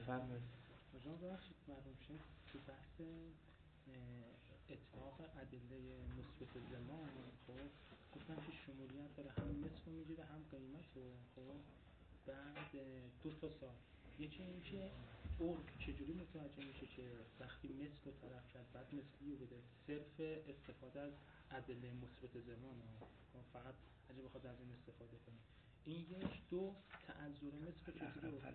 بفرمایید. آجان ببخشید مرحوم شیخ تو بحث اطلاق ادله مثبت زمان خب گفتن که شمولیت داره، هم مثل رو میگیره هم قیمت رو. خب بعد 2 سال یکی این که عرف چجوری متوجه میشه که وقتی مثل رو طلب کرد بعد مثلی رو بده، صرف استفاده از ادله مثبت زمان فقط اگه بخواد از این استفاده کنه. این یک. 2 تعذر مثل رو چجوری رو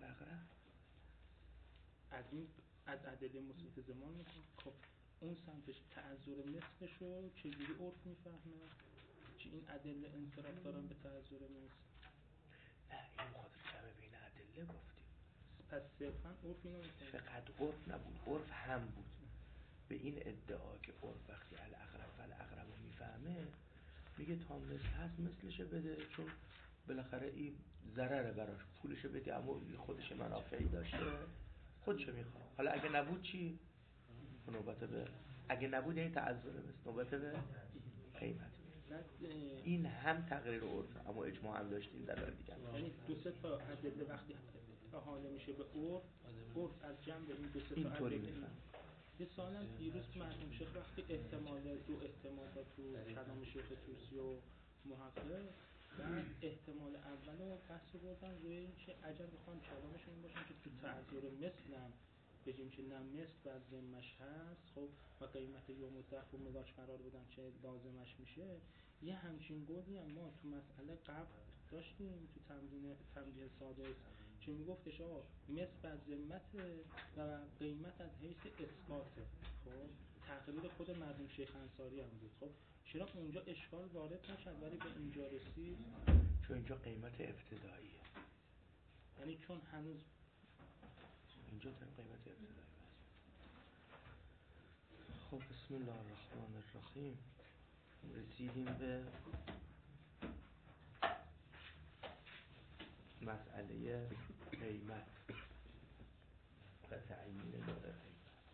از ادله مثبت زمان میکنه. خب اون سمتش تعذر مثلش رو چجوری عرف میفهمه که این ادله انصراف دارن به تعذر مثل؟ نه این خودت جمع بین ادله گفتیم، پس صرفا عرف اینو میکنه. فقط عرف نبود، عرف هم بود. به این ادعا که عرف وقتی الاقرب فالاقرب رو میفهمه میگه تا مثل هست مثلشه بده، چون بالاخره این ضرره براش، پولشه بده اما خودش منافعی داشته خودشو میخواد. حالا اگه نبود چی؟ نوبت به اگه نبود این تعذر مثل نوبت به قیمت. این هم تقریر عرف اما اجماع هم داشتیم دلایل دیگه. یعنی 2 تا ادله وقتی احاله میشه به عرف از جنب این 2 تا اینطوری ادله میفهم. یه سوالم دیروز مرحوم شیخ وقتی احتمال 2 احتمال تو کلام شیخ طوسی و محقق، بعد احتمال اول رو بحث بردن روی این که اگر بخوام کلامشون باشن که تو تعذر مثلم بگیم که نه مثل و ذمش هست خب و قیمت یوم الضعف و ملاک قرار بدن که لازمش میشه، یه همچین گلی هم ما تو مسئله قبل داشتیم تو تمرین سادس که میگفتش مثل و ذمت و قیمت از حیث اسقاطه. خب تقریر خود مرحوم شیخ انصاری هم بود. خب چرا اونجا اشکال وارد نشد ولی به اینجا رسید؟ چون اینجا قیمت ابتداییه، یعنی چون هنوز اینجا داریم قیمت ابتدایی بس. خب بسم الله الرحمن الرحیم. رسیدیم به مسئله قیمت و تعیین نوع قیمت.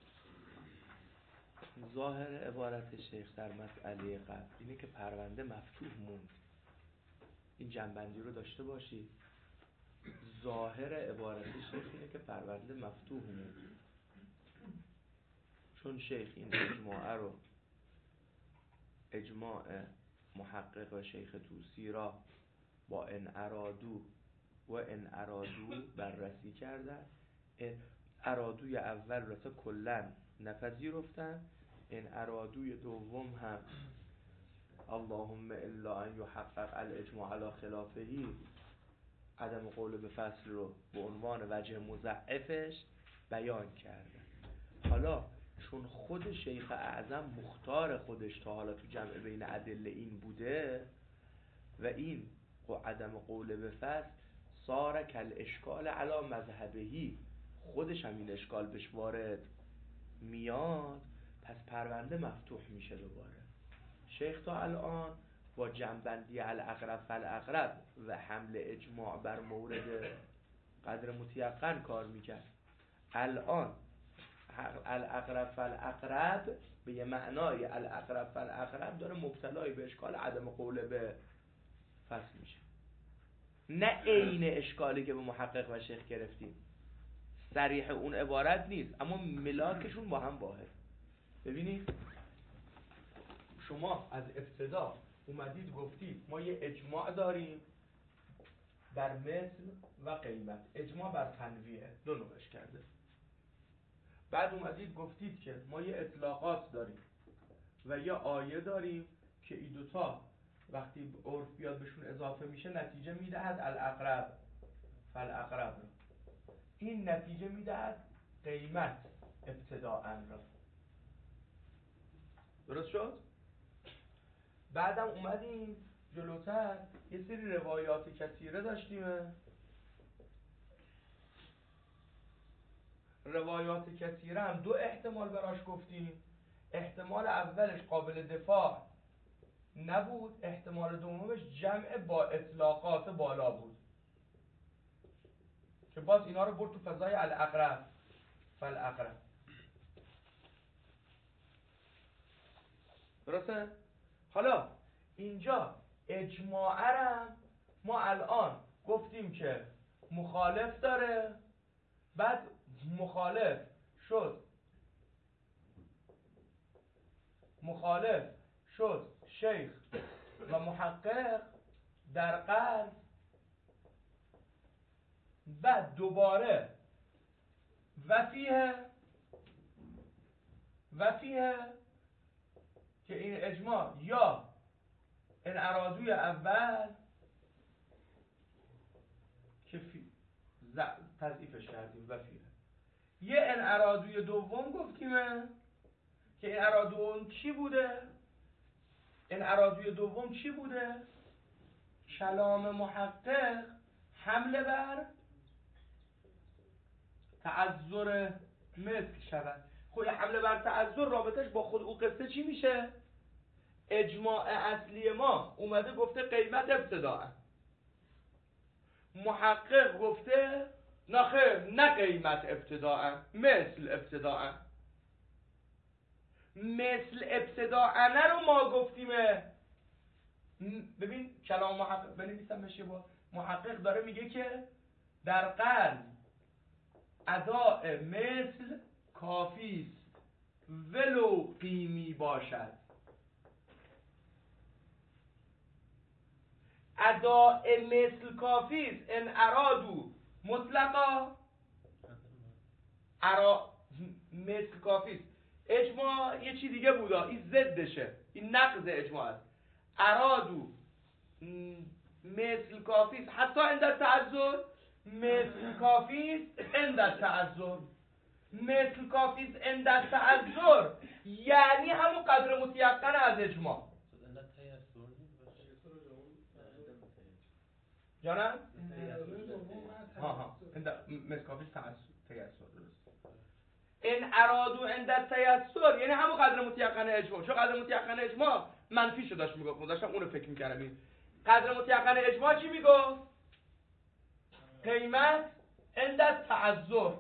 ظاهر عبارت شیخ در مسئله قبل اینه که پرونده مفتوح موند. این جنبندی رو داشته باشید. ظاهر عبارت شیخ اینه که پرونده مفتوح موند، چون شیخ این اجماع رو، اجماع محقق و شیخ طوسی را با ان ارادو و ان ارادو بررسی کردن. ارادوی اول را تا کلن نپذیرفتن، این ارادوی دوم هم اللهم الا ان یحقق الاجماع علی خلافهی، عدم قول به فصل رو به عنوان وجه مضعفش بیان کردن. حالا چون خود شیخ اعظم مختار خودش تا حالا تو جمع بین ادله این بوده و این عدم قول به فصل صار کل اشکال علی مذهبهی، خودش هم این اشکال بهش وارد میاد، پس پرونده مفتوح میشه دوباره. شیخ تا الان با جنبندی الاقرب فالاقرب و حمل اجماع بر مورد قدر متیقن کار میکرد. الان الاقرب فالاقرب به یه معنای الاقرب فالاقرب داره مبتلای به اشکال عدم قول به فصل میشه، نه عین اشکالی که به محقق و شیخ گرفتیم. صریح اون عبارت نیست اما ملاکشون با هم واحد. ببینید شما از ابتدا اومدید گفتید ما یه اجماع داریم بر مثل و قیمت، اجماع بر تنویه، دو نوعش کرده. بعد اومدید گفتید که ما یه اطلاقات داریم و یه آیه داریم که این دوتا وقتی عرف بیاد بهشون اضافه میشه نتیجه میدهد الاقرب فالاقرب را. این نتیجه میدهد قیمت ابتداءً را. درست شد؟ بعدم اومدیم جلوتر یه سری روایات کثیره داشتیم. روایات کثیره هم دو احتمال براش گفتیم. احتمال اولش قابل دفاع نبود، احتمال دومش جمع با اطلاقات بالا بود که باز اینا رو برد تو فضای الاقرب فالاقرب. درسته؟ حالا اینجا اجماعرم ما الان گفتیم که مخالف داره، بعد مخالف شد شیخ و محقق در قرن، بعد دوباره وفیه که این اجماع یا این ارادوی اول که تضعیفش کردیم وفیه، یه این ارادوی دوم گفتیمه که این ارادوی چی بوده؟ این ارادوی دوم چی بوده؟ کلام محقق حمله بر تعذر مثل شود. خب حمله بر تعذر رابطش با خود او قصه چی میشه؟ اجماع اصلی ما اومده گفته قیمت ابتداء، محقق گفته نخیر نه قیمت ابتداء، مثل ابتداء. مثل ابتداء رو ما گفتیمه. ببین کلام محقق بنویسم بشه با محقق داره میگه که در قرن اداء مثل کافی است ولو قیمی باشد. اداء مثل کافی است ان ارادو مطلقا مثل کافی است. اجماع یه چی دیگه بودا، این ضدشه، این نقض اجماع است. ارادو مثل کافی است حتی عند تعذر، مثل کافی است عند تعذر. مثل کافی است عند تعذر یعنی همون قدر متیقن از اجماع. جانم؟ مثل کافی است تیسر. این ارادو عند تیسر یعنی همون قدر متیقن اجماع. چون قدر متیقن اجماع منفی شو داشت میگفت، داشتم اونو فکر میکردم. این قدر متیقن اجماع چی میگفت؟ قیمت عند تعذر.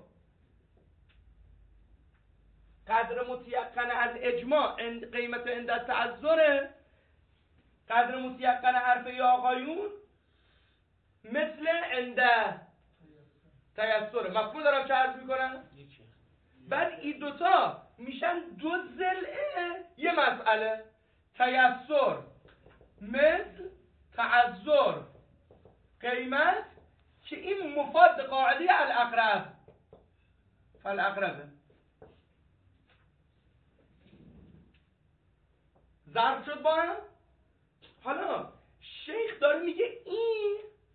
قدر متیقن از اجماع قیمت عند تعذر. قدر متیقن حرفه آقایون مثل عند تیسر. مفهوم دارم چه عرض میکنم؟ بعد این دوتا میشن دو ضلع یه مسئله. تیسر مثل تعذر قیمت که این مفاد قاعده الاقرب فالاقربه. ضرب شد با هم. حالا شیخ داره میگه این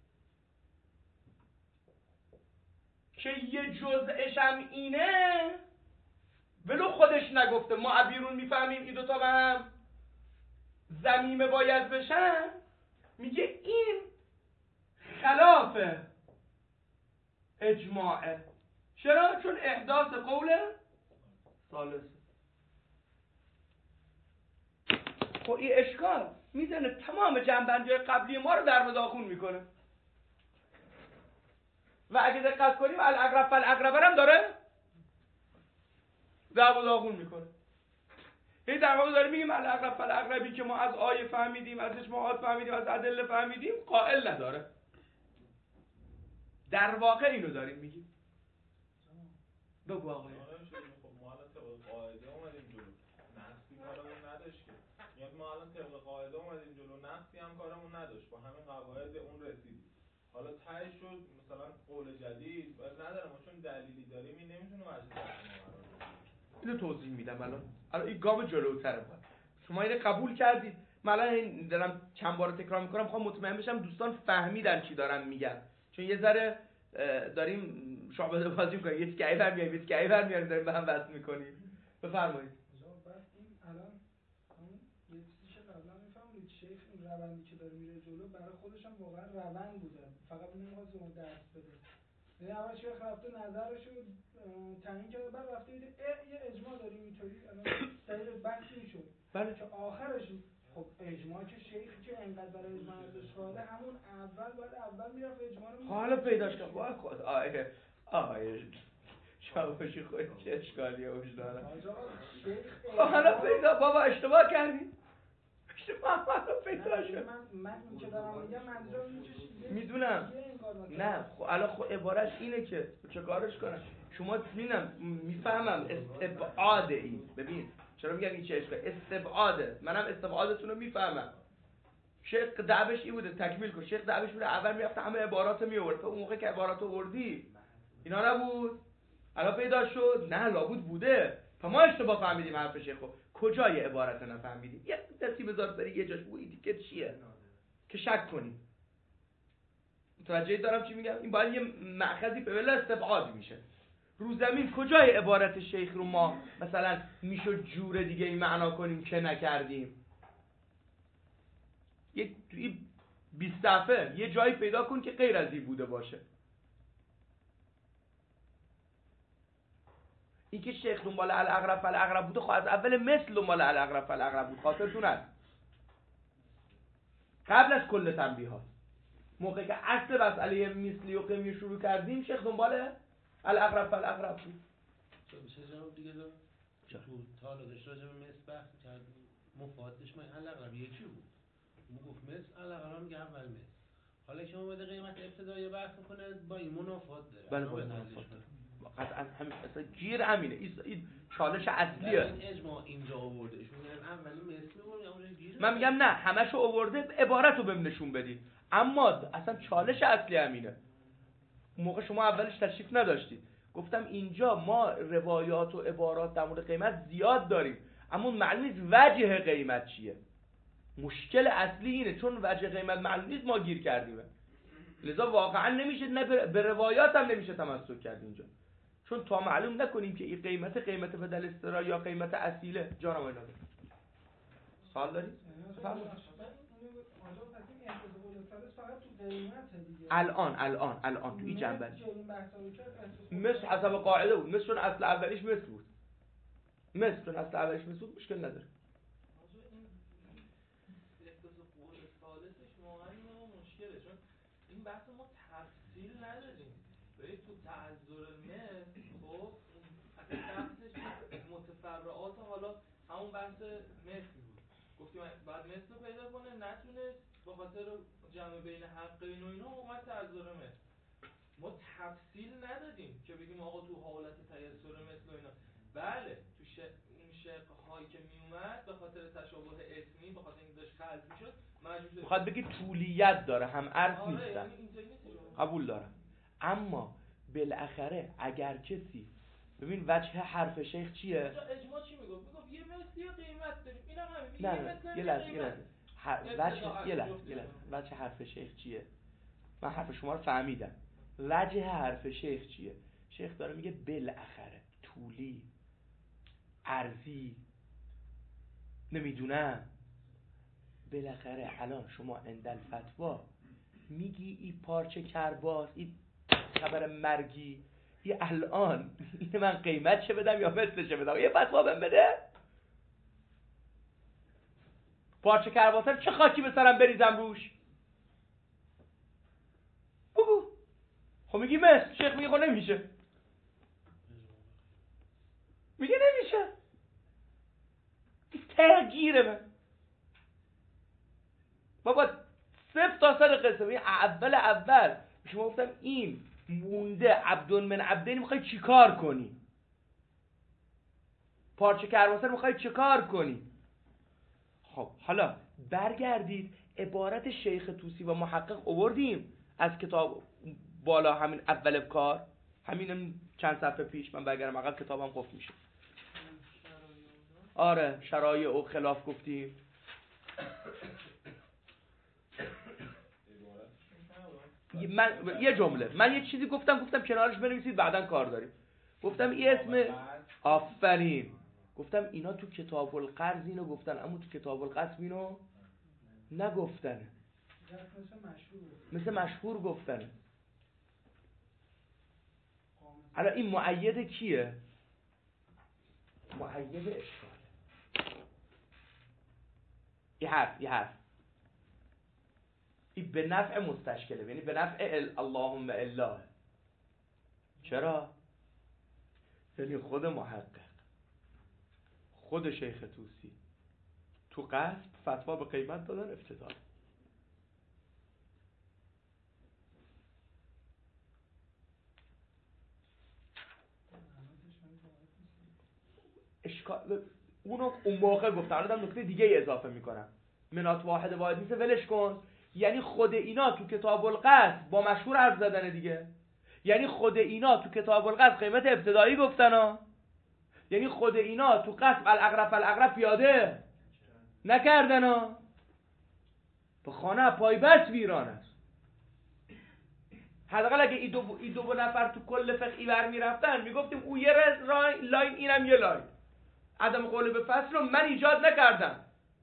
که یه جزءش هم اینه ولو خودش نگفته، ما بیرون میفهمیم این دوتا به هم ضمیمه باید بشن. میگه این خلاف اجماعه. چرا؟ چون احداث قول ثالثه. خب این اشکال میزنه تمام جنبندی قبلی ما رو در مداخون میکنه. و اگه دقت کنیم الاقرب فالاقرب هم داره در مداخون میکنه. این در واقع داره میگیم الاقرب فالاقربی که ما از آیه فهمیدیم، از اجماعات فهمیدیم، از ادله فهمیدیم، قائل نداره. در واقع اینو داریم میگیم. بگو آقای خب ما الان طبق قاعده اومدیم جلو، نقصی کارمون نداشت که. میاد ما الان طبق قاعده اومدیم جلو، نقصی هم کارمون نداشت، با همین قواعد به اون رسیدیم. حالا ته شد مثلا قول جدید باید نداره، ما چون دلیلی داریم این نمیتونه وجه ما قرار بگیره. اینو توضیح میدم. الان این گام جلوتره. شما اینو قبول کردید. من الان دارم چند بار تکرار میکنم، میخوام مطمئن بشم دوستان فهمیدن چی دارم میگم، چون یه ذره داریم شعبده بازی میکنیم، یه تیکه‌ای برمیاریم یه تیکه‌ای برمیاریم، داریم به هم وصل میکنیم. بفرمایید. بعد این الان همون یه چیزی که قبلا میفهمید شیخ این روندی که داره میره جلو برای خودش هم واقعا روند بوده، فقط نمیخواست اون درس بده. یعنی اول شیخ رفته نظرشو تعیین کرده، بعد رفته دیگه یه اجماع داریم اینطوری الان دلیل بحثی میشد. بله که آخرش خب اجماع که شیخ که انقدر برای اجماع ازش قائله، همون اول میرفت اجماع رو حالا پیداش کن. وای خود آیه شاباشی خود چه اشکالیه وجدانم. حالا پیدا بابا اشتباه کردی. پیدا شد. من این که دارم میگم منظورم میدونم. نه خب الان خب عبارت اینه که چه کارش کنم. شما میفهمم استبعاد این. ببین چرا میگم این چه اشکال استبعاده. منم استبعادتون رو میفهمم. شیخ دعوش این بوده تکمیل کن. شیخ دعوش بوده اول میرفت همه عبارات رو میورد. تو اون موقع که عبارات رو آوردی اینا نبود. الان پیدا شد. نه لابد بوده. ما اشتباه فهمیدیم حرف شیخو. کجای عبارت نفهمیدیم؟ یه دستی بذار بری یه جاش بگو این دیگه چیه که شک کنیم. متوجه دارم چی میگم؟ این باید یه مأخذی به بلا استبعاد میشه. رو زمین کجای عبارت شیخ رو ما مثلا میشد جور دیگه این معنا کنیم که نکردیم؟ یه 20 صفحه یه جایی پیدا کن که غیر از این بوده باشه. این که شیخ دنبال الاقرب فالاقرب بوده خب از اول مثل دنبال الاقرب فالاقرب بود. خاطرتون هست قبل از کل تنبیهات موقعی که اصل مسئله مثلی و قیمی شروع کردیم شیخ دنبال الاقرب فالاقرب بود. میشه جواب دیگه داد؟ تو طالقش راجع به مثل بحث کردیم مفادش من الاقرب یکی بود. ما گفت مثل الاقرب میگه اول مثل. حالا که اومده قیمت ابتدایی بحث میکنه با این منافات داره. بله با منافات داره. قطعا همین اصلا گیر همینه. این چالش اصلیه. این اجماع اینجا آورده. ایشون میگن اولی مثل میگه اونجا گیر. من میگم نه همشو آورده عبارتو بهم نشون بدید. اما اصلا چالش اصلی همینه. اون موقع شما اولش تشریف نداشتید. گفتم اینجا ما روایات و عبارات در مورد قیمت زیاد داریم اما معلوم نیست وجه قیمت چیه. مشکل اصلی اینه چون وجه قیمت معلوم نیست ما گیر کردیم. لذا واقعا نمیشه نه به روایات هم نمیشه تمسک کرد اینجا. چون تا معلوم نکنیم که این قیمت بدل استرا یا قیمت اصیله. جانم آقای ناظر سوال دارید؟ الان تو این جنبه مثل حسب قاعده بود. مثل چون اصل اولیش مثل بود. مشکل نداره. این بحث ما تفصیل نداریم. برید تو تعذر مثل خب اصلا بحثش متفرعات حالا همون بحث مثل بود. گفتیم بعد مثل رو پیدا کنه نتونست به خاطر جمع بین حقین و اینا اومد تعذر مثل. ما تفصیل ندادیم که بگیم آقا تو حالت تیسر مثل و اینا. بله تو اون شق‌هایی که میومد به خاطر تشابه اسمی به خاطر اینکه داشت خلط میشد مجبور میخواد بگی طولیت داره هم عرض نیستن. یعنی قبول دارم. اما بالاخره اگر کسی ببین وجه حرف شیخ چیه؟ اجماع چی میگفت؟ میگفت یه مثل یه قیمت داریم. اینم همین. یه لحظه. وجه حرف شیخ چیه؟ من حرف شما رو فهمیدم. وجه حرف شیخ چیه؟ شیخ داره میگه بالاخره طولی عرضی نمیدونم بالاخره الان شما اندل فتوا میگی این پارچه کرباس این خبر مرگی این الان این من قیمت چه بدم یا مثل چه بدم؟ یه فتوا بهم بده. پارچه کرباسه چه خاکی به سرم بریزم روش؟ بگو. خب میگی مثل. شیخ میگه خب نمیشه. میگه نمیشه. تغییره من بابا 0 تا 100 قصه. این اول شما گفتم این مونده عبد من عبدین میخوای چی کار کنی؟ پارچه کرباسه میخوای چی کار کنی؟ خب حالا برگردید عبارت شیخ طوسی و محقق آوردیم از کتاب بالا همین اول کار همین چند صفحه پیش. من برگردم عقب کتابم قفل میشه. آره شرایع و خلاف گفتیم. من یه جمله من یه چیزی گفتم کنارش بنویسید بعداً کار داریم. گفتم این اسم آفرین. گفتم اینا تو کتاب القرض اینو گفتن اما تو کتاب القسم اینو نگفتن. مثل مشهور گفتن. الان این مؤید کیه؟ مؤید اشکال. یه حرف این به نفع مستشکله یعنی به نفع اللهم الا. چرا؟ یعنی خود محقق خود شیخ طوسی تو قصد فتوا به قیمت دادن ابتدا. اشکال اونو اون موقع گفتم، الان نکته دیگه ای اضافه میکنم. منات واحد نیست ولش کن. یعنی خود اینا تو کتاب القصد با مشهور حرف زدن دیگه. یعنی خود اینا تو کتاب القصد قیمت ابتدایی گفتن ها. یعنی خود اینا تو قصد الاغرب پیاده نکردن ها. به خانه پای بس ویران است. حداقل اگه ای دو نفر تو کل فقهی برمی رفتن میگفتیم او یه لاین اینم یه لاین. عدم قول به فصل رو من ایجاد نکردم،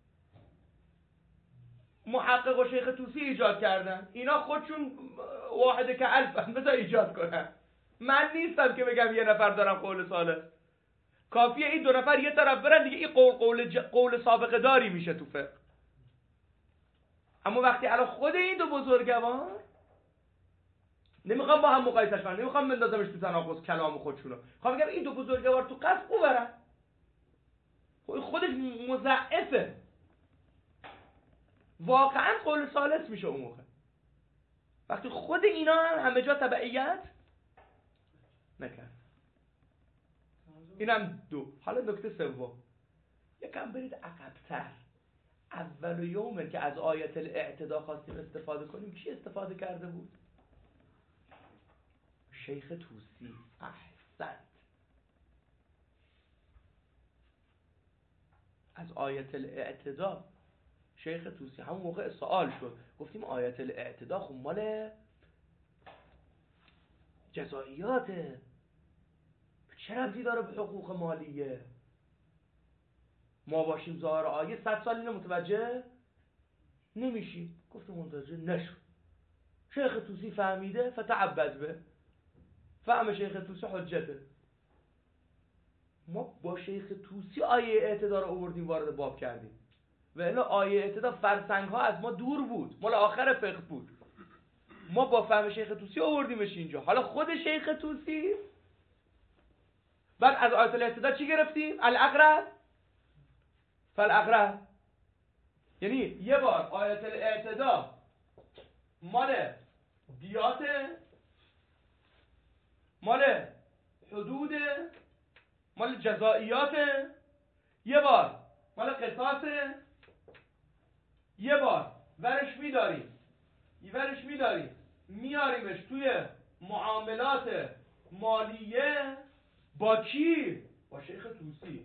محقق و شیخ طوسی ایجاد کردن. اینا خودشون واحده که الفن بذار ایجاد کنن. من نیستم که بگم یه نفر دارم قول ثالث. کافیه این دو نفر یه طرف برن دیگه، این قول سابقه داری میشه تو فقه. اما وقتی الان خود این دو بزرگوار، نمیخوام با هم مقایسش کنم، نمیخوام بندازمش تو تناقض کلام خودشونو، میخوام بگم این دو بزرگوار تو قصد او برن، خودش مضاعفه، واقعا قول ثالث میشه اون موقع وقتی خود اینا هم همه جا تبعیت نکرد. اینم دو. حالا نکته سوم، یکم برید عقب‌تر. اول یومه که از آیت الاعتدا خواستیم استفاده کنیم، کی استفاده کرده بود؟ شیخ طوسی. احسنت. از آیت الاعتدا شیخ طوسی همون موقع سوال شد، گفتیم آیت الاعتدا خب مال جزائیاته، چه ربطی داره به حقوق مالیه؟ ما باشیم ظاهر آیه 100 سال اینو متوجه نمیشیم. گفتم متوجه نشد. شیخ طوسی فهمیده فتعبد به، فهم شیخ طوسی حجته. ما با شیخ طوسی آیه اعتدا رو آوردیم وارد باب کردیم، و الا آیه اعتدا فرسنگ ها از ما دور بود، مال آخر فقه بود. ما با فهم شیخ طوسی آوردیمش اینجا. حالا خود شیخ طوسی بعد از آیت الاعتدا چی گرفتیم؟ الاغرب فالاغرب. یعنی یه بار آیت الاعتدا مال دیات، مال حدود، مال جزائیات، یه بار مال قصاص، یه بار ورش میداریم میاریمش توی معاملات مالیه. با کی؟ با شیخ طوسی.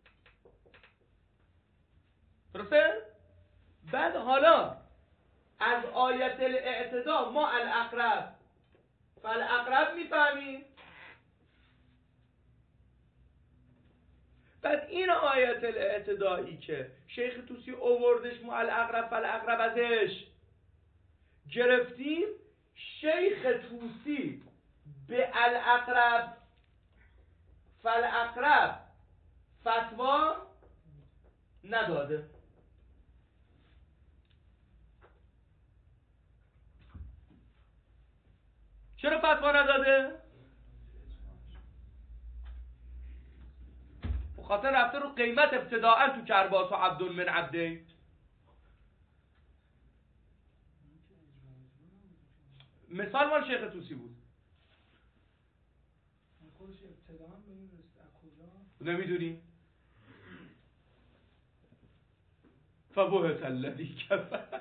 درسته؟ بعد حالا از آیت الاعتدا ما الاقرب فالاقرب میفهمیم. بعد این آیت الاعتدایی که شیخ طوسی اووردش ما الاقرب فالاقرب ازش گرفتیم، شیخ طوسی به الاقرب فالاقرب فتوا نداده. چرا فتوا نداده؟ خاطر رفته رو قیمت ابتداءً تو کرباس و عبد من عبدین. مثال مال شیخ طوسی بود. خودش ابتداءً به این رسید از کجا؟ نمیدونی؟ فبهت الذی کفر.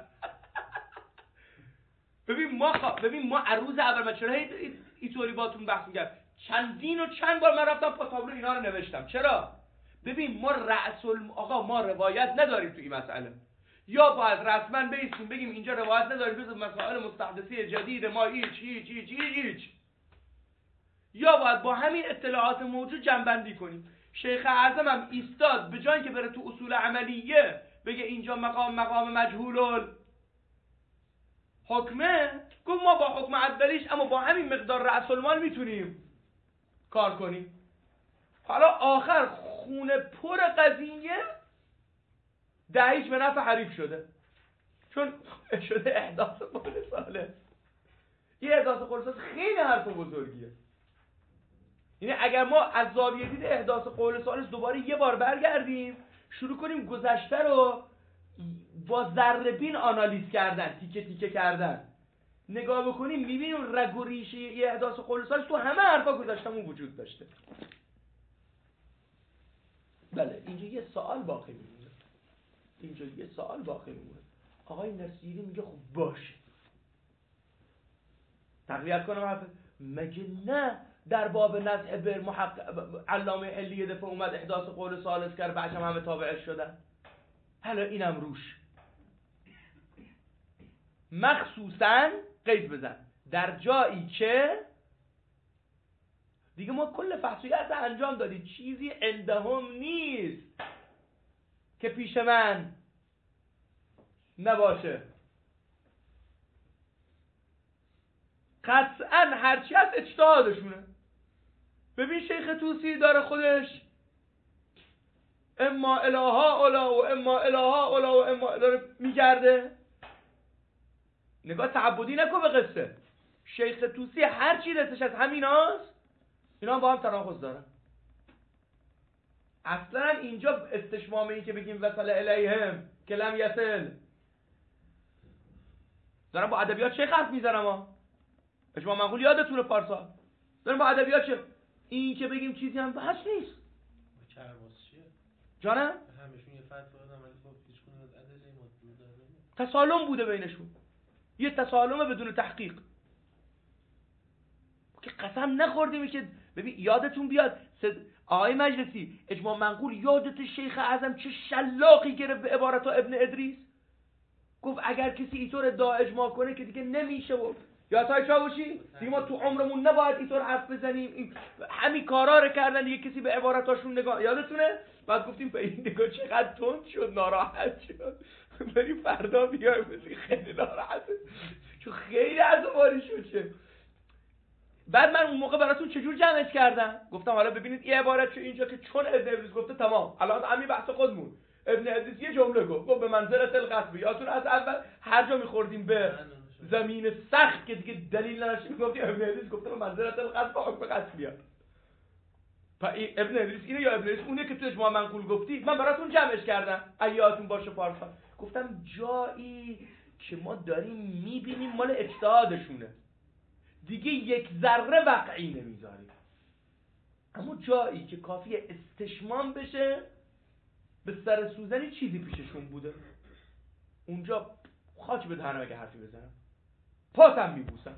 ببین ما عروض اول من چرا اینطوری باتون بحث می‌کردم؟ چند بار من رفتم پا تابلو اینا رو نوشتم. چرا؟ ببین ما ما روایت نداریم تو این مسئله. یا باید رسما بیستیم بگیم اینجا روایت نداریم، جز مسائل مستحدثه جدید ما هیچ. یا باید با همین اطلاعات موجود جنبندی کنیم. شیخ اعظم هم ایستاد به جای که بره تو اصول عملیه بگه اینجا مقام مجهول حکمه، گفت ما با حکم اولیش اما با همین مقدار رأس المال میتونیم کار کنیم. حالا آخر خونه پر قضیه دهیچ به نفع حریف شده، چون شده احداث قول ثالث. یه احداث قول ثالث خیلی حرف بزرگیه. یعنی اگر ما از زاویه دید احداث قول ثالث دوباره یه بار برگردیم شروع کنیم گذشته رو با ذره‌بین آنالیز کردن، تیکه تیکه کردن. نگاه بکنیم میبینیم رگ و ریشه یه احداث قول ثالث تو همه حرفا گذاشتمون وجود داشته. بله اینجا یه سوال باقی میمونه. آقای نصیری میگه خب باشه تقویت کنم حرف، مگه نه در باب نزع بر علامه علیه دفعه اومد احداث قول ثالث کرد بعد همه تابعش شدن. حالا اینم روش مخصوصاً قید بزن در جایی که دیگه ما کل فحصیت انجام دادیم، چیزی عندهم نیست که پیش من نباشه. قطعاً هرچی از اجتهادشونه. ببین شیخ طوسی داره خودش اما الها اولا و اما الها اولا و اما داره میگرده. نگاه تعبدی نکن به قصه. شیخ طوسی هر چی دستش از همیناست، اینا با هم تناقض دارن. اصلا اینجا استشمام این که بگیم وصل الیهم که لم یصل، دارم با ادبیات شیخ حرف میزنم ها. اجماع منقول یادتونه پارسال دارم با ادبیات چه این که بگیم چیزی هم بحث نیست. کرباس چیه؟ جانم؟ همشون یه فتوا دادن ولی خب هیچ کدوم از ادله مطلوب داره. تسالم بوده بینشون، یه تسالم بدون تحقیق که قسم نخوردیم که ببین یادتون بیاد آقای مجلسی اجماع منقول یادت شیخ اعظم چه شلاقی گرفت به عبارت ابن ادریس، گفت اگر کسی اینطور ادعا اجماع کنه که دیگه نمیشه. و یا تای چاوشی دیگه ما تو عمرمون نباید اینطور حرف بزنیم، همین کارا رو کردن دیگه کسی به عبارتاشون نگاه. یادتونه بعد گفتیم به این نگاه چقدر تند شد، ناراحت شد، بریم فردا بیایم بزنیم خیلی ناراحته چون خیلی عصبانی شد. بعد من اون موقع براتون چجور جمعش کردم، گفتم حالا ببینید این عبارت چه اینجا که چون ابن ادریس گفته تمام، الان همین بحث خودمون ابن ادریس یه جمله گفت به منزلت القصب. یادتون از اول هر جا می‌خوردیم به زمین سخت که دیگه دلیل نداشت میگفتیم ابن ادریس گفته به منزلت القصب حکم قصب بیاد. ابن ادریس اینه یا ابن ادریس اونه که تو اجماع منقول گفتی. من براتون جمعش کردم ایاتون باشه پارسال، گفتم جایی که ما داریم میبینیم مال اجتهادشونه دیگه یک ذره وقعی نمیذاریم، اما جایی که کافی استشمام بشه به سر سوزنی چیزی پیششون بوده اونجا خاک به دهنم اگه حرفی بزنم پاتم میبوسم.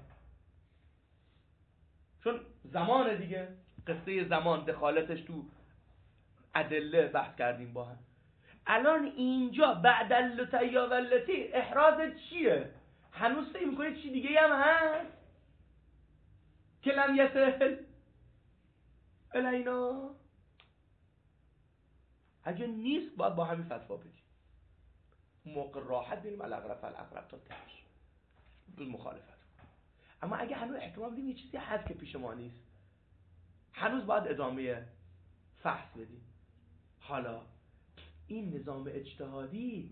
چون زمان دیگه قصه زمان دخالتش تو ادله بحث کردیم با هم. الان اینجا بعد اللتیا واللتی احراز چیه؟ هنوز فکر می‌کنید چی دیگه هم هست که لم یصل الینا؟ اگه نیست باید با همین فتوا بدیم، موقع راحت بریم الاقرب فالاقرب تا تهش مخالفت. اما اگه هنوز احتمال بدیم یه چیزی هست که پیش ما نیست، هنوز باید ادامه فحص بدیم. حالا این نظام اجتهادی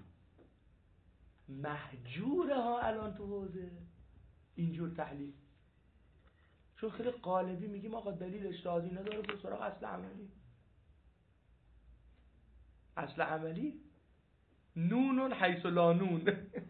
محجوره ها الان تو حوزه اینجور تحلیل، چون خیلی قالبی میگیم آقا دلیل اجتهادی نداره به سراغ اصل عملی. اصل عملی نون حیث لا نون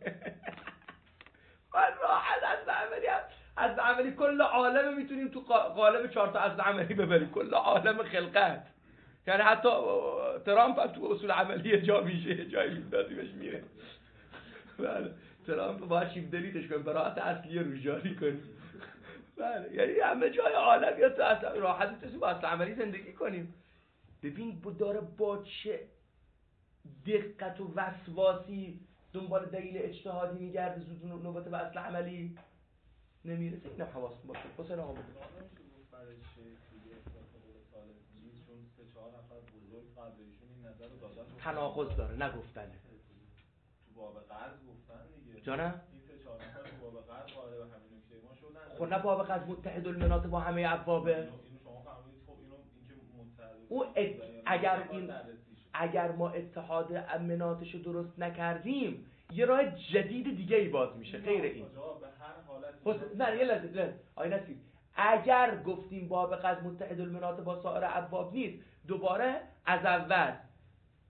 راحت اصل عملی هست. اصل عملی کل عالم میتونیم تو قالب 4 تا اصل عملی ببریم، کل عالم خلقت. یعنی حتی ترامپ هم تو اصول عملی جا میشه، جایی میدادیمش میره. بله ترامپ باید شیف دلیتش کنیم، براحت اصلی رو جاری کنیم. بله یعنی همه جای عالم یا تو اصل راحتی تو با اصل عملی زندگی کنیم. ببین داره با چه دقت و وسواسی دنبال دلیل اجتهادی میگرده، زود نوبت به اصل عملی نمیرسه. اینم حواستون باشه. حسین آقا بگو. تناقض داره نگفتنه. تو باب قرض گفتن دیگه. جانم؟ این 3-4 نفر تو باب قرض وارد همین نکته ما شدن. خب نه باب قرض متحد المناط با همه ابوابه. اینو شما فهمید. خب اینو اینکه متحد اگر ما اتحاد مناطشو درست نکردیم یه راه جدید دیگه ای باز میشه غیر این. به هر حالت نه یه لحظه آی نصیر، اگر گفتیم باب قض متحد المناط با سایر ابواب نیست، دوباره از اول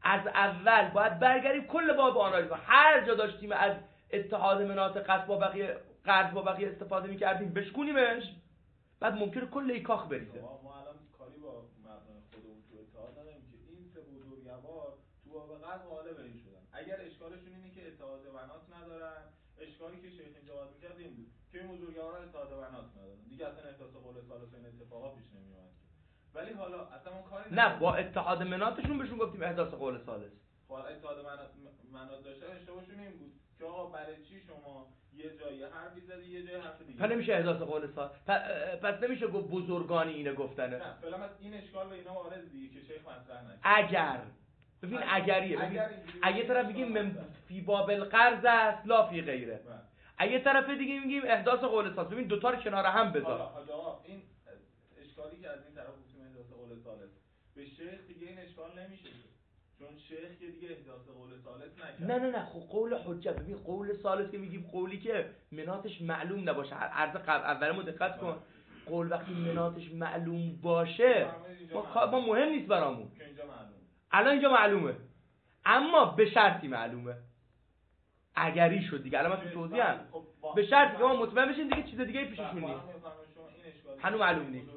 از اول باید برگردیم کل باب آنالیز. هر جا داشتیم از اتحاد مناط قصد با بقیه قرض با بقیه استفاده می‌کردیم بشکونیمش، بعد ممکنه کل این کاخ بریزه. ما الان کاری با مبنای خودمون تو اتحاد نداریم که این سه بزرگوار تو باب قرض غالب این شدن. اگر اشکالشون اینه که اتحاد بنات ندارن، اشکالی که شیخ اینجا وارد می‌کرد این بود که این بزرگوارا اتحاد بنات ندارن، دیگه اصلا احساس قول ثالث این اتفاقا پیش نمیاد. ولی حالا اصلا اون کاری نه با اتحاد مناطشون بهشون گفتیم احداث قول ثالث. حالا اتحاد منات داشتن اشتباهشون این بود که آقا برای چی شما یه جایی حرفی زدی یه جایی حرف دیگه، پس نمیشه احداث قول ثالث، پس نمیشه گفت بزرگانی اینه گفتنه. نه فعلا این اشکال به اینا وارد دیگه که شیخ مطرح نکنه. اگر ببین اگریه، ببین اگه طرف میگیم فی باب القرض است لا فی غیره، اگه طرف دیگه میگیم احداث قول ثالث. ببین دو تا رو کنار هم بذار. حالا این اشکالی که از این طرف گفتیم احداث قول ثالث به شیخ دیگه این اشکال نمیشه، چون شیخ که دیگه احداث قول ثالث نکرد. نه خب قول حجت. ببین قول ثالث که میگیم قولی که مناطش معلوم نباشه. عرض اولمو دقت کن، قول وقتی مناطش معلوم باشه ما مهم نیست برامون که اینجا معلومه. الان اینجا معلومه، اما به شرطی معلومه. اگری شد دیگه. الان من تو توضیح هم به شرطی که ما مطمئن بشیم دیگه چیز دیگه پیششون نیست. هنوز معلوم نیست.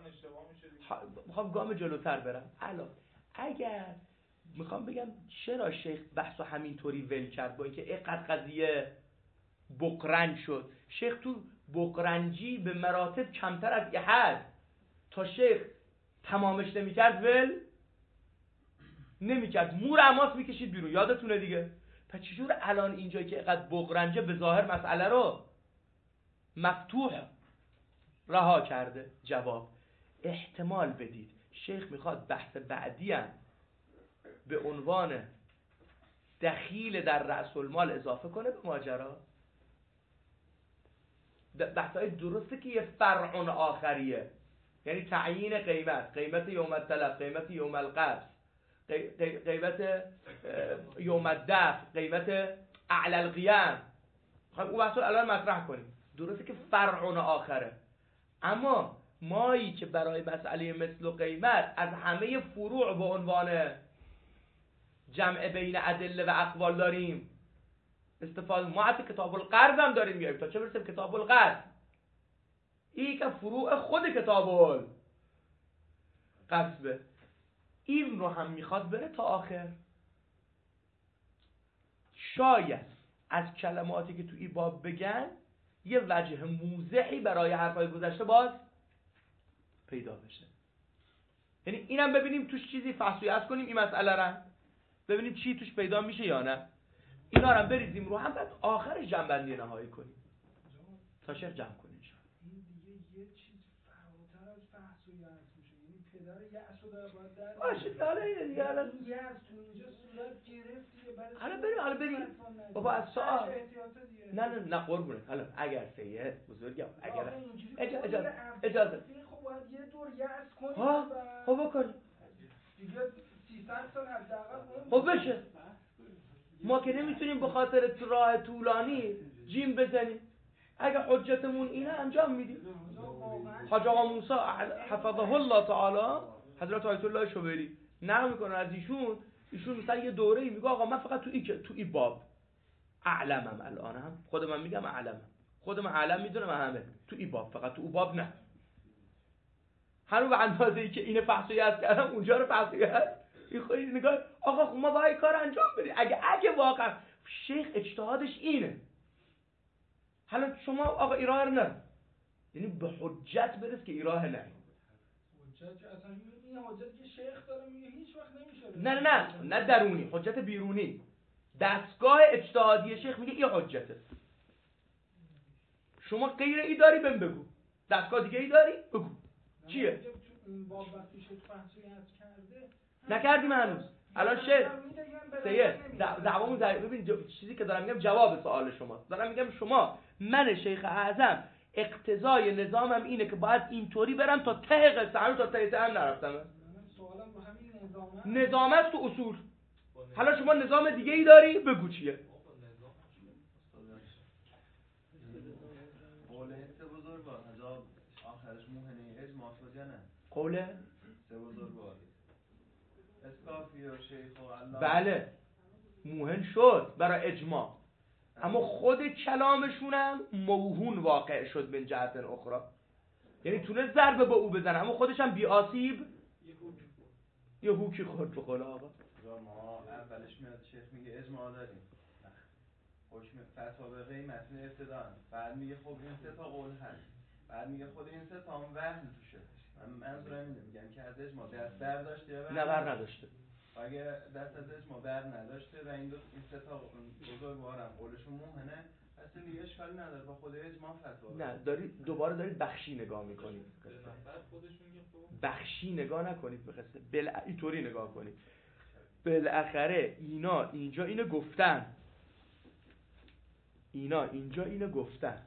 میخوام گام جلوتر برم. الان اگر میخوام بگم چرا شیخ بحثو همینطوری ول کرد با اینکه اینقدر قضیه بقرنج شد. شیخ تو بقرنجی به مراتب کمتر از یه حد تا شیخ تمامش نمیکرد ول نمیکرد، مور عماس میکشید بیرون. یادتونه دیگه. پس چجور الان اینجایی که اینقدر بقرنجه به ظاهر مسئله رو مفتوح رها کرده؟ جواب احتمال بدید شیخ میخواد بحث بعدی هم به عنوان دخیل در رأس المال اضافه کنه به ماجرا. بحثای درسته که یه فرع آخریه، یعنی تعیین قیمت یوم التلف، قیمت یوم القبض، قیمت یوم الدفع، قیمت اعلی القیام. خب اون بحثو الان مطرح کنیم. درسته که فرع آخره، اما مایی که برای مسئله مثل و قیمت از همه فروع به عنوان جمع بین ادله و اقوال داریم استفاده، ما حتی کتاب القرض هم داریم میاریم تا چه برسیم کتاب القرض. این که فروع خود کتاب القصبه، این رو هم میخواد بره تا آخر. شاید از کلماتی که تو این باب بگن یه وجه موضحی برای حرفای گذشته باز پیدا بشه. یعنی اینم ببینیم توش چیزی فحصیت کنیم، این مسئله رو ببینیم چی توش پیدا میشه یا نه. اینا رو هم بریزیم رو هم، بعد آخرش جنبندی نهایی کنیم تا شیخ جمع کنیم. این دیگه یه چیز فراتر از بحث و یأس میشه. یعنی پدر یأس رو باید در باشه داره دیگه. الان یأس تو اینجا صورت گرفت دیگه. حالا بریم بابا از سوال. نه قربونه. حالا اگر سید بزرگم اگر اجازه خب باید یه دور یأس کنیم. خب بکنیم دیگه 300 سال حداقل. خب بشه. ما که نمیتونیم به خاطر راه طولانی جیم بزنیم. اگه حجتمون اینه انجام میدیم. حاج آقا موسی حفظه الله تعالی، حضرت آیت الله شبیری نقل میکنه از ایشون مثلا یه دوره‌ای میگه آقا من فقط تو این باب اعلمم. الان هم خود من میگم اعلمم، خودم اعلم میدونم همه تو این باب، فقط تو اون باب نه. هنوز به اندازه‌ای که اینو فحصیت کردم اونجا رو فحصیت این خودی نگاه آقا ما باید کار انجام بدیم. اگه واقعا شیخ اجتهادش اینه، حالا شما آقا ایراه رو نه، یعنی به حجت برس که ایراه نه. حجت اصلا این حجت که شیخ داره میگه هیچ وقت نمیشه. نه درونی، حجت بیرونی. دستگاه اجتهادی شیخ میگه این حجته. شما غیر ای داری بگو، دستگاه دیگه ای داری بگو چیه؟ باب وقتی شد فحصیت کرده نکردیم هنوز. الان شیخ سید دعوامون ببین چیزی که دارم میگم جواب سوال شما. دارم میگم شما من شیخ اعظم اقتضای نظامم اینه که باید اینطوری برم تا ته قصه، هنوز تا ته هم نرفتم. سوالم با همین نظام است تو اصول. حالا شما نظام دیگه ای داری بگو چیه؟ قوله سه بزرگوار عذاب آخرش موهنه اجماع شد یا نه؟ قوله سه بزرگوار اسکافی و شیخ و الله بله موهن شد برای اجماع، اما خود کلامشونم موهون واقع شد من جهت اخرى، یعنی تونه ضربه با او بزنه اما خودش هم بی آسیب یه هوکی خورد به قول آقا. ما اولش میاد شیخ میگه اجماع داریم، حکم فتوا به غیر متن ابتدا، بعد میگه خب این سه تا قول هست، بعد میگه خود این سه تا هم وهم توشه. منظورم اینه میگم که از اجماع دست برداشته یا نه بر نداشته، اگه دست از اجماع بر نداشته و این سه تا بزرگوارم قولشون موهنه، اصلا دیگه اشکالی نداره با خود اجماع فتوا. نه دوباره دارید بخشی نگاه میکنید، بخشی نگاه نکنید به قصه، اینطوری نگاه کنید. بالاخره اینا اینجا اینو گفتن، اینا اینجا اینو گفتن،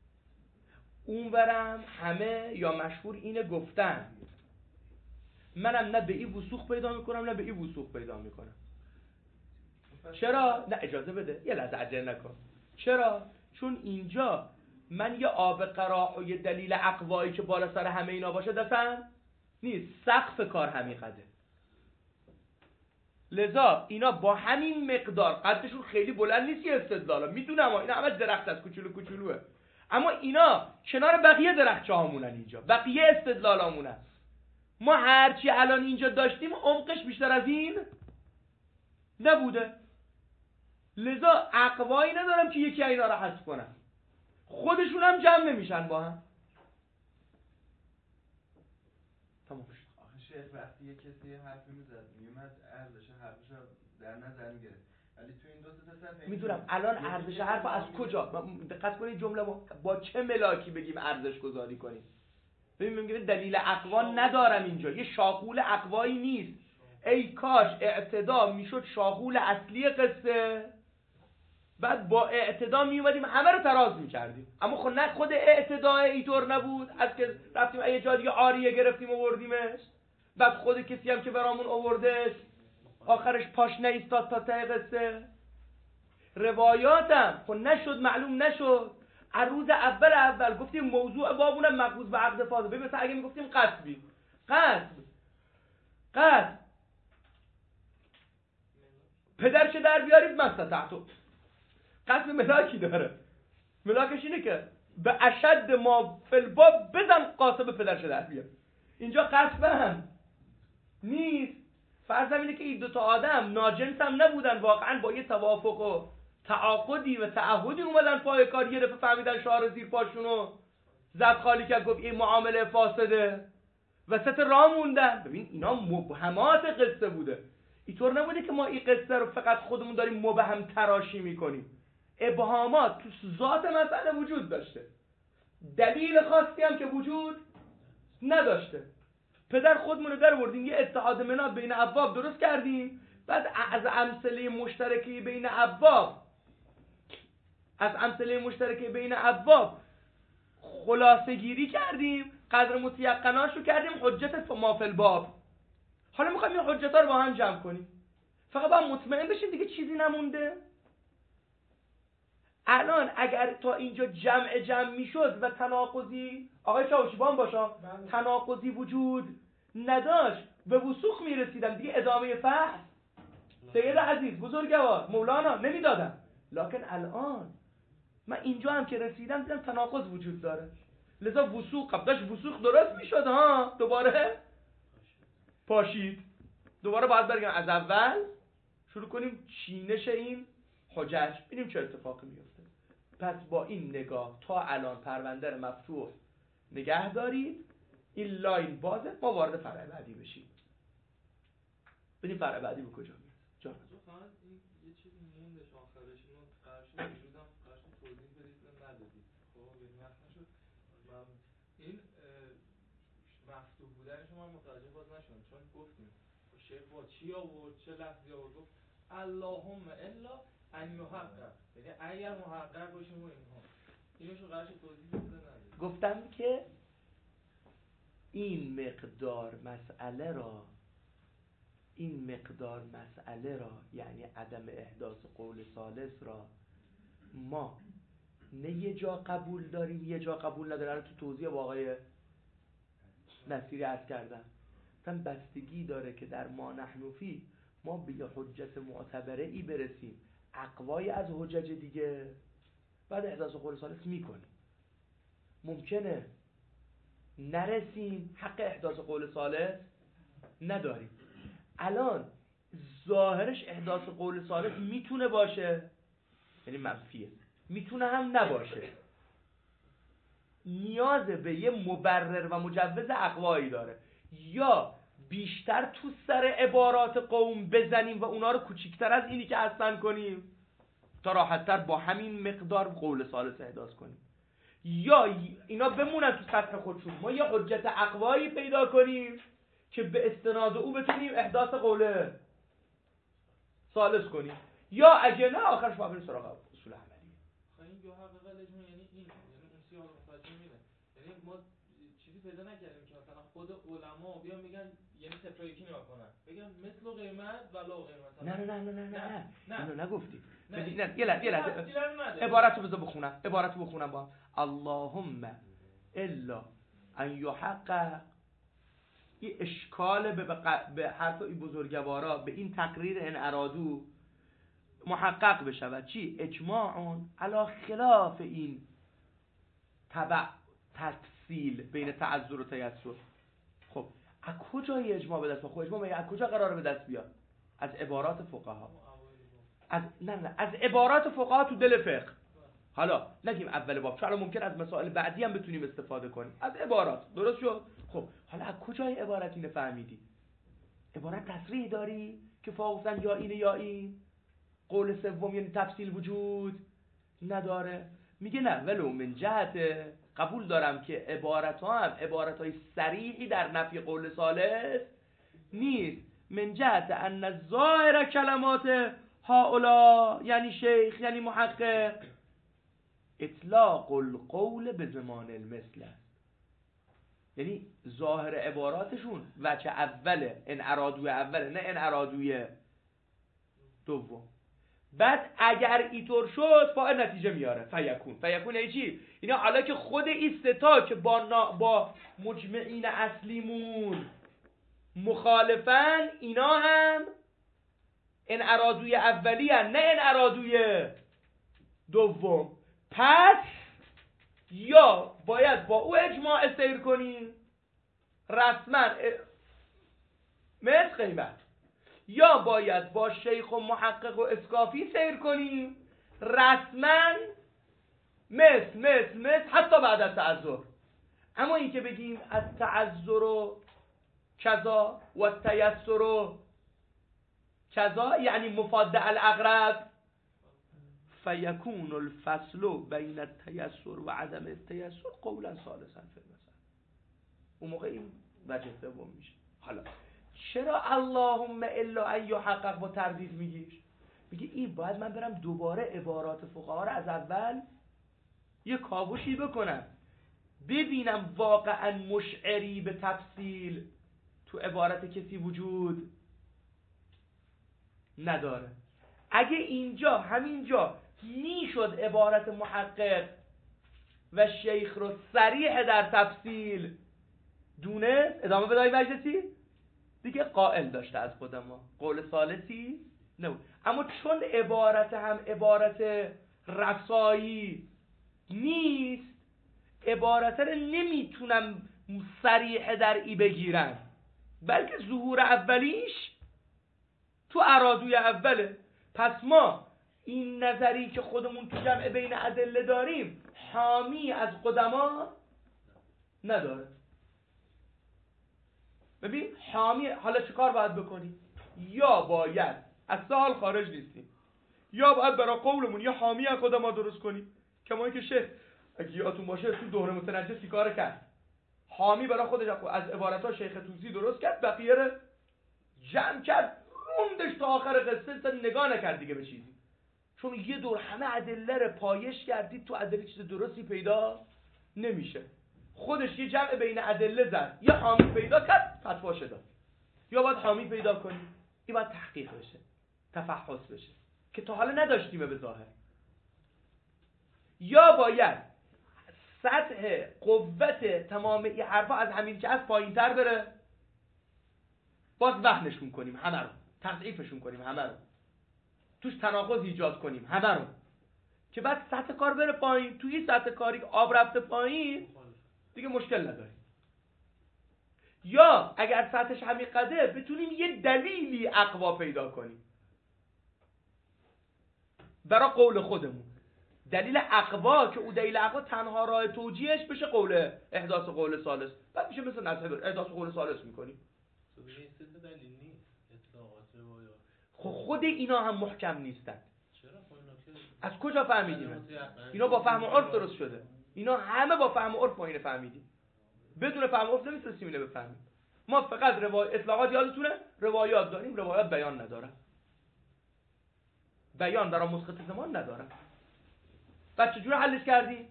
اونورم همه یا مشهور اینو گفتن، منم نه به این وثوق پیدا میکنم نه به این وثوق پیدا میکنم. چرا؟ نه اجازه بده یه لحظه عجله نکن. چرا؟ چون اینجا من یه آب قراح و یه دلیل اقوایی که بالا سر همه اینا باشه دستم نیست، سقف کار همین قده، لذا اینا با همین مقدار قدشون خیلی بلند نیست، یه استدلالا میدونم اینا همه درخت از کوچولوه، اما اینا کنار بقیه درخچه هامونن، اینجا بقیه استدلال هامونن. ما هرچی الان اینجا داشتیم عمقش بیشتر از این نبوده، لذا اقوایی ندارم که یکی اینا رو حذف کنم، خودشون هم جمع نمیشن با هم. تمام شد. آخه شیخ وقتی یه کسی حرفی میزد میومد ارزش حرفش رو در نظر میگرفت، ولی تو این دو سه صفحه میدونم الان ارزش حرف از کجا، دقت کنید جمله با چه ملاکی بگیم ارزش گذاری کنیم. ببین میگه دلیل اقوا ندارم اینجا، یه شاغول اقوایی نیست، ای کاش اعتدا میشد شاغول اصلی قصه، بعد با اعتدا میومدیم همه رو تراز میکردیم، اما خب نه خود اعتدا اینطور نبود، از که رفتیم یه جا دیگه آریه گرفتیم آوردیمش، بعد خود کسی هم که برامون آوردش آخرش پاش نایستاد تا ته قصه. روایاتم خب نشد معلوم نشد، عروض اول گفتیم موضوع بابونم مقبوض به عقد فاضل. ببین مثلا اگه میگفتیم قصبی، قصب پدرش در بیارید مستطعتو، قصب ملاکی داره، ملاکش اینه که به اشد ما فی الباب بزن قاسب پدرش در بیار. اینجا قصب هم نیست، فرض اینه که این دوتا آدم ناجنس هم نبودن، واقعا با یه توافق و تعاقدی و تعهدی اومدن پای کار، یه دفعه فهمیدن شعار زیر پاشونو زد خالی کرد گفت این معامله فاسده، وسط راه موندن. ببین اینا مبهمات قصه بوده، اینطور نبوده که ما این قصه رو فقط خودمون داریم مبهم تراشی میکنیم، ابهامات تو ذات مسئله وجود داشته، دلیل خاصی هم که وجود نداشته. پدر خودمون رو در آوردیم یه اتحاد مناد بین ابواب درست کردیم، بعد از امثله مشترکی بین ابواب خلاصه گیری کردیم، قدر متیقناش رو کردیم حجت ما فی الباب. حالا میخوایم این حجتا رو با هم جمع کنیم، فقط باید مطمئن بشیم دیگه چیزی نمونده. الان اگر تا اینجا جمع میشد و تناقضی، آقای چاوشی با هم باشا، تناقضی وجود نداشت به وثوق میرسیدم دیگه، ادامه فحص سید عزیز بزرگوار مولانا نمیدادم. لکن الان من اینجا هم که رسیدم دیدم تناقض وجود داره، لذا وثوق قبلش وثوق درست میشد ها، دوباره پاشید، دوباره باید برگردیم از اول شروع کنیم چینش این حجج، ببینیم چه اتفاقی میفته. پس با این نگاه تا الان پرونده رو مفتوح نگه دارید، این لاین بازه، ما وارد فرع بعدی بشیم. ببینیم فرع بعدی به کجا میرسه. جان فقط یه چیزی موندش آخرش، اینو قرار وجودم قرار توضیح بدید ندادید. خب یعنی وقت نشد این مفتوح بودنش من متوجه باز نشدم، چون گفتیم شیخ با چی آورد چه لفظی آورد، گفت اللهم الا ان یحقق، یعنی اگر محقق باشیم و اینها، اینوشو قرار توضیح بده ندادید. گفتم که این مقدار مسئله را یعنی عدم احداث قول ثالث را ما نه یه جا قبول داریم یه جا قبول نداریم. تو توضیح با آقای نصیری عرض کردم اصلا بستگی داره که در ما نحن فی ما به یه حجت معتبره ای برسیم، اقوای از حجج دیگه، بعد احداث قول ثالث میکنیم. ممکنه نرسیم، حق احداث قول ثالث نداریم. الان ظاهرش احداث قول ثالث میتونه باشه، یعنی منفیه، میتونه هم نباشه، نیاز به یه مبرر و مجوز اقوایی داره. یا بیشتر تو سر عبارات قوم بزنیم و اونا رو کوچیکتر از اینی که هستن کنیم تا راحت‌تر با همین مقدار قول ثالث احداث کنیم، یا اینا بمونن تو سطح خودشون، ما یه حجت اقوایی پیدا کنیم که به استناد او بتونیم احداث قول ثالث کنیم، یا اگه نه آخرش با بریم سراغ اصول عملی. این دو حقیقت اجماع یعنی این، یعنی اون سیاق متوجه میده، یعنی ما چیزی پیدا نکردیم که مثلا خود علما بیان میگن یعنی تفریقی نگاه کنن بگن مثل و قیمت و لا قیمت. نه اینو نگفتی. نه یه لحظه عبارتو بذار بخونم با اللهم الا ان یحقق. این اشکال به حرف بزرگوارا به این تقریر ان ارادو محقق بشود چی؟ اجماعون علی خلاف این تبع تفصیل بین تعذر و تیسر. خب از کجای اجماع به دست بیاد؟ خب اجماع از کجا قراره به دست بیاد؟ از عبارات فقها. از عبارات فقها تو دل فقه. حالا نگیم اول باب، چون ممکن از مسائل بعدی هم بتونیم استفاده کنیم از عبارات. درست شد؟ خب حالا از کجای عبارت اینو فهمیدی؟ عبارت تصریح داری که فاقفتن یا اینه یا این؟ قول سوم یعنی تفصیل وجود نداره؟ میگه نه، ولو من جهت قبول دارم که عبارت ها هم عبارت های صریحی در نفی قول ثالث نیست، من جهت ان ظاهر کلمات هؤلاء یعنی شیخ یعنی محقق اطلاق القول به زمان المثل است. یعنی ظاهر عباراتشون وجه اوله، ان ارادوی اوله، نه ان ارادوی دوم. بعد اگر اینطور شد فاعل نتیجه میاره، فیکون یعنی چی؟ اینا حالا که خود این ستا که با مجمعین اصلیمون مخالفن، اینا هم ان ارادوی اولی هن، نه ان ارادوی دوم. پس یا باید با او اجماع سیر کنیم رسما مثل قیمت، یا باید با شیخ و محقق و اسکافی سیر کنیم رسما مثل حتی بعد از تعذر. اما این که بگیم از تعذر و کذا و تیسر و کذا یعنی مفاد الاغرب، فیکون الفصل بین التیسر و عدم التیسر قولا ثالثا فی المثل. اون موقع این وجه دوم میشه. حالا چرا اللهم الا ان یحقق با تردید میگیش؟ میگه این باید من برم دوباره عبارات فقها رو از اول یه کاوشی بکنم، ببینم واقعا مشعری به تفصیل تو عبارت کسی وجود نداره. اگه اینجا همینجا میشد عبارت محقق و شیخ رو صریح در تفصیل دونه ادامه بدای مجلسی دیگه قائل داشته از خود ما، قول ثالثی نبود. اما چون عبارت هم عبارت رسایی نیست، عبارت رو نمیتونم صریح در ای بگیرم، بلکه ظهور اولیش تو ارادوی اوله. پس ما این نظری که خودمون تو جمع بین ادله داریم حامی از قدما نداره. ببین حامی، حالا چه کار باید بکنیم؟ یا باید از سال خارج نیستیم، یا باید برای قولمون یه حامی از قدما درست کنیم، کما اینکه شیخ اگه یادتون باشه تو دوره متنجسی کار کرد، حامی برای خودش از عبارت‌ها شیخ توسی درست کرد، بقیه رو جمع کرد روندش تا آخر قصه، نگاه نکرد دیگه به چیزی، چون یه دور همه ادله رو پایش کردید تو ادله چیز درستی پیدا نمیشه. خودش یه جمع بین ادله زد، یه حامی پیدا کرد، فتوا داد. یا باید حامی پیدا کنیم، این باید تحقیق بشه، تفحص بشه که تا حالا نداشتیم به ظاهر. یا باید سطح قوت تمام این حرفا از همین که از پایین تر بره، باز وهنشون کنیم همه رو، تضعیفشون کنیم همه رو، توش تناقض ایجاد کنیم همه رو، که بعد سطح کار بره پایین. توی سطح کاری آب رفته پایین دیگه مشکل نداریم. یا اگر سطحش همین قدره بتونیم یه دلیلی اقوا پیدا کنیم برای قول خودمون، دلیل اقوا که او دلیل اقوا تنها راه توجیهش بشه قول احداث قول ثالث، بعد میشه مثل نصب احداث قول ثالث میکنیم. خب خود اینا هم محکم نیستن. از کجا فهمیدیم؟ اینا با فهم و عرف درست شده. اینا همه با فهم و عرف ما اینو فهمیدیم. بدون فهم و عرف نمیتونستیم اینو بفهمیم. ما فقط اطلاقات یادتونه روایات داریم، روایات بیان ندارن، بیان برای مسقط زمان ندارن. بعد چجور حلش کردیم؟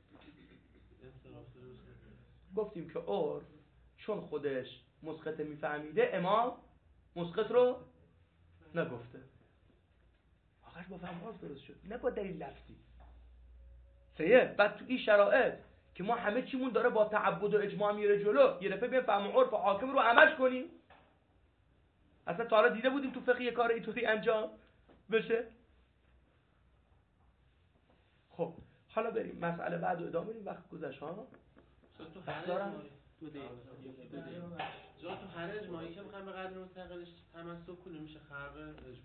گفتیم که عرف چون خودش مسقط میفهمیده امام مسقط رو نگفته. آخرش با فهم و عرف درست شد، نه با دلیل لفظی. بعد تو این شرایط که ما همه چیمون داره با تعبد و اجماع میره جلو، یه دفعه بیایم فهم و عرف و حاکم رو عملش کنیم. اصلا تا حالا دیده بودیم تو فقه یه کار اینطوری انجام بشه؟ خب حالا بریم مسئله بعد رو ادامه بدیم، وقت گذشت ها. تو هر اجماعی که میخوایم به قدر مستقلش تمسک کنیم میشه خرق اجماع.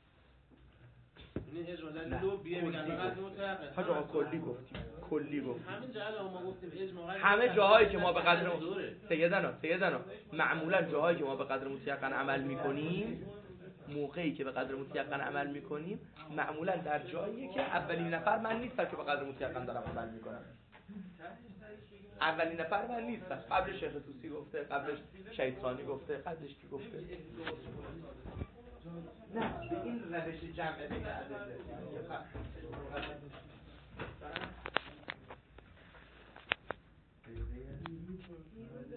این اجماع در لو بیه میگن به قدر مستقل. حاج آقا کلی گفتیم. همین جهل ما گفتیم اجماع همه جاهایی که ما به قدر سیدنا معمولا جاهایی که ما به قدر متیقن عمل میکنیم، موقعی که به قدر متیقن عمل میکنیم معمولا در جاییه که اولین نفر من نیستم که به قدر متیقن دارم عمل میکنم. اولین نفر من نیستم. قبل شیخ طوسی گفته، قبلش شیطانی گفته، قبلش کی گفته؟ نه به این روش جمع بین ادله